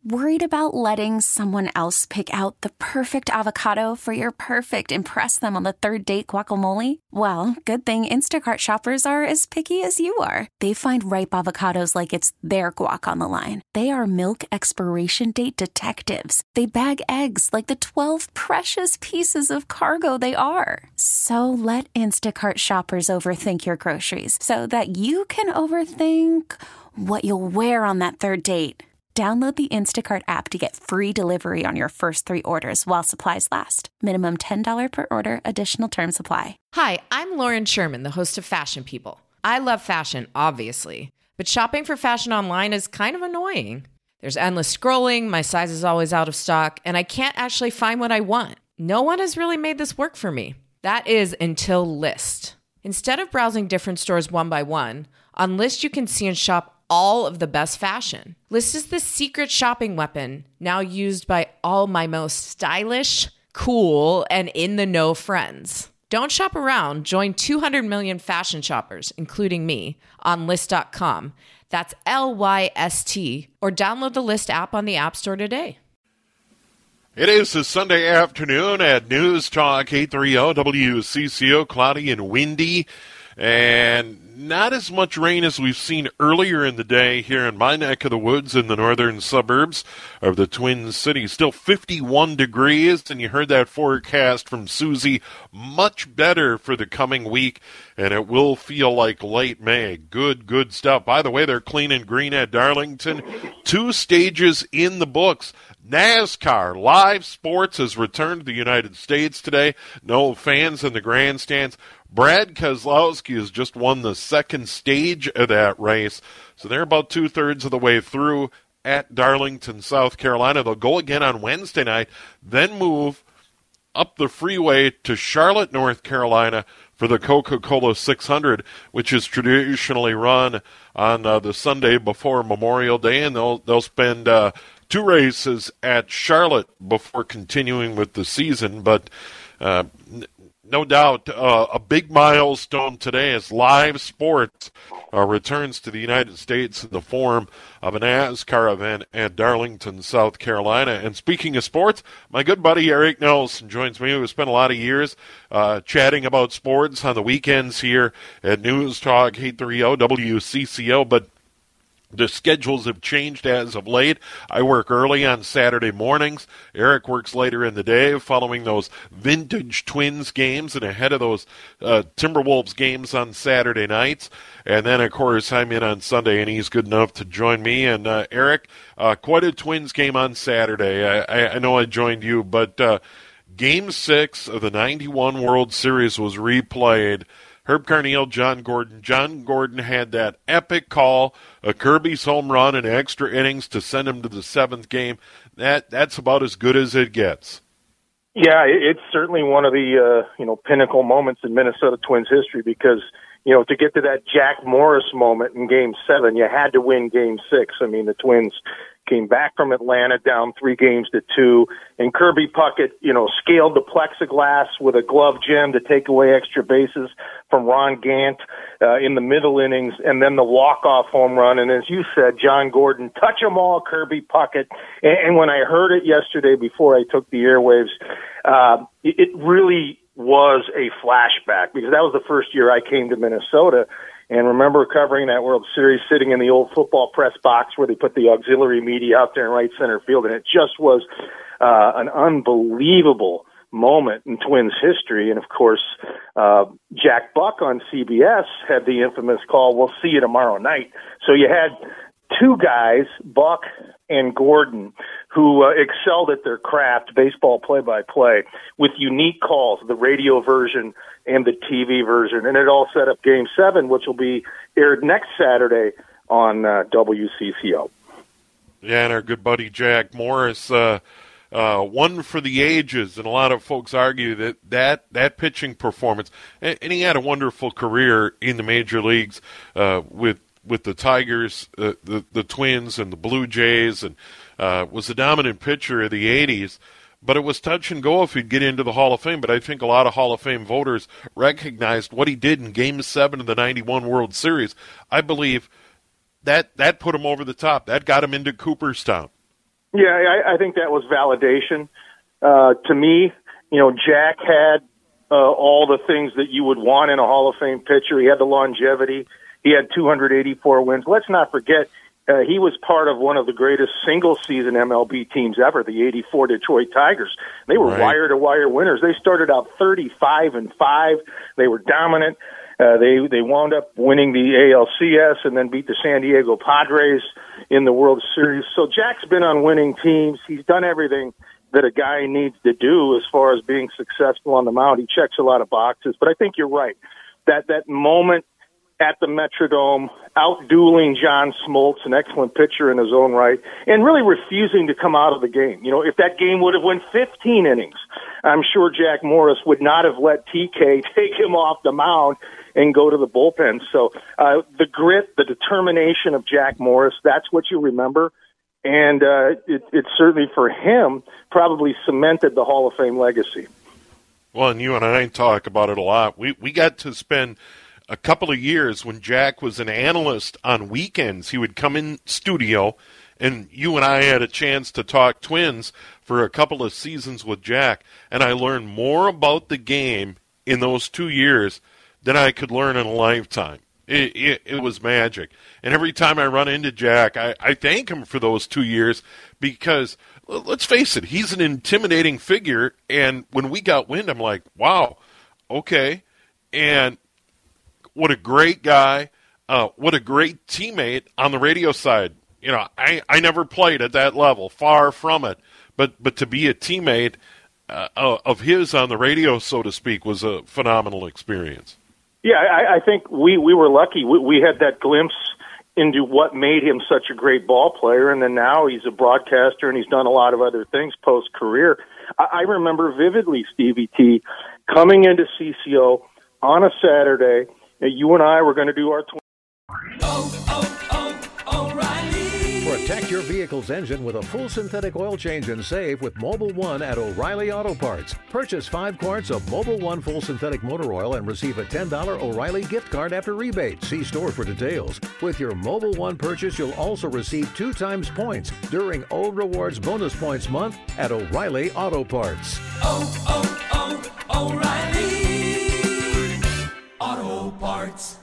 Worried about letting someone else pick out the perfect avocado for your perfect impress them on the third date guacamole? Well, good thing Instacart shoppers are as picky as you are. They find ripe avocados like it's their guac on the line. They are milk expiration date detectives. They bag eggs like the 12 precious pieces of cargo they are. So let Instacart shoppers overthink your groceries so that you can overthink what you'll wear on that third date. Download the Instacart app to get free delivery on your first 3 orders while supplies last. Minimum $10 per order. Additional terms apply. Hi, I'm Lauren Sherman, the host of Fashion People. I love fashion, obviously, but shopping for fashion online is kind of annoying. There's endless scrolling, my size is always out of stock, and I can't actually find what I want. No one has really made this work for me. That is until Lyst. Instead of browsing different stores one by one, on Lyst you can see and shop all of the best fashion. Lyst is the secret shopping weapon now used by all my most stylish, cool, and in-the-know friends. Don't shop around. Join 200 million fashion shoppers, including me, on Lyst.com. That's Lyst, or download the Lyst app on the App Store today. It is a Sunday afternoon at News Talk 830 WCCO, cloudy and windy, and not as much rain as we've seen earlier in the day here in my neck of the woods in the northern suburbs of the Twin Cities. Still 51 degrees, and you heard that forecast from Susie. Much better for the coming week, and it will feel like late May. Good stuff. By the way, they're clean and green at Darlington. 2 stages in the books. NASCAR live sports has returned to the United States today. No fans in the grandstands. Brad Keselowski has just won the second stage of that race, so they're about 2/3 of the way through at Darlington, South Carolina. They'll go again on Wednesday night, then move up the freeway to Charlotte, North Carolina for the Coca-Cola 600, which is traditionally run on the Sunday before Memorial Day, and they'll spend 2 races at Charlotte before continuing with the season, but no doubt, a big milestone today as live sports returns to the United States in the form of a NASCAR event at Darlington, South Carolina. And speaking of sports, my good buddy Eric Nelson joins me. We've spent a lot of years chatting about sports on the weekends here at News Talk 830 WCCO, but the schedules have changed as of late. I work early on Saturday mornings. Eric works later in the day following those vintage Twins games and ahead of those Timberwolves games on Saturday nights. And then, of course, I'm in on Sunday, and he's good enough to join me. And, Eric, quite a Twins game on Saturday. I know I joined you, but Game 6 of the 91 World Series was replayed. Herb Carneal, John Gordon. John Gordon had that epic call, a Kirby's home run and extra innings to send him to the 7th game. That's about as good as it gets. Yeah, it's certainly one of the pinnacle moments in Minnesota Twins history because, to get to that Jack Morris moment in Game 7, you had to win Game 6. I mean, the Twins came back from Atlanta down 3-2, and Kirby Puckett, scaled the plexiglass with a glove gem to take away extra bases from Ron Gant in the middle innings, and then the walk-off home run. And as you said, John Gordon, touch 'em all, Kirby Puckett. And when I heard it yesterday before I took the airwaves, it really was a flashback because that was the first year I came to Minnesota. And remember covering that World Series, sitting in the old football press box where they put the auxiliary media out there in right center field. And it just was an unbelievable moment in Twins history. And, of course, Jack Buck on CBS had the infamous call, "We'll see you tomorrow night." So you had 2 guys, Buck and Gordon, who excelled at their craft, baseball play-by-play, with unique calls, the radio version and the TV version. And it all set up Game 7, which will be aired next Saturday on WCCO. Yeah, and our good buddy Jack Morris, one for the ages, and a lot of folks argue that pitching performance, and he had a wonderful career in the major leagues with the Tigers, the Twins, and the Blue Jays, and was the dominant pitcher of the 80s. But it was touch and go if he'd get into the Hall of Fame. But I think a lot of Hall of Fame voters recognized what he did in Game 7 of the 91 World Series. I believe that put him over the top. That got him into Cooperstown. Yeah, I think that was validation. To me, Jack had all the things that you would want in a Hall of Fame pitcher. He had the longevity. He had 284 wins. Let's not forget, he was part of one of the greatest single-season MLB teams ever, the '84 Detroit Tigers. They were wire-to-wire winners. They started out 35-5. They were dominant. They wound up winning the ALCS and then beat the San Diego Padres in the World Series. So Jack's been on winning teams. He's done everything that a guy needs to do as far as being successful on the mound. He checks a lot of boxes. But I think you're right. That moment at the Metrodome, out-dueling John Smoltz, an excellent pitcher in his own right, and really refusing to come out of the game. If that game would have went 15 innings, I'm sure Jack Morris would not have let TK take him off the mound and go to the bullpen. So the grit, the determination of Jack Morris, that's what you remember. And it certainly, for him, probably cemented the Hall of Fame legacy. Well, and you and I talk about it a lot. We got to spend a couple of years when Jack was an analyst on weekends. He would come in studio, and you and I had a chance to talk Twins for a couple of seasons with Jack, and I learned more about the game in those 2 years than I could learn in a lifetime. It was magic. And every time I run into Jack, I thank him for those 2 years because, let's face it, he's an intimidating figure, and when we got wind, I'm like, wow, okay. And what a great guy, what a great teammate on the radio side. I never played at that level, far from it, but to be a teammate of his on the radio, so to speak, was a phenomenal experience. Yeah, I think we were lucky. We had that glimpse into what made him such a great ball player, and then now he's a broadcaster, and he's done a lot of other things post-career. I remember vividly, Stevie T, coming into CCO on a Saturday. You and I were going to do our O'Reilly. Protect your vehicle's engine with a full synthetic oil change and save with Mobil 1 at O'Reilly Auto Parts. Purchase 5 quarts of Mobil 1 full synthetic motor oil and receive a $10 O'Reilly gift card after rebate. See store for details. With your Mobil 1 purchase, you'll also receive 2 times points during O Rewards Bonus Points Month at O'Reilly Auto Parts. O'Reilly Auto Parts.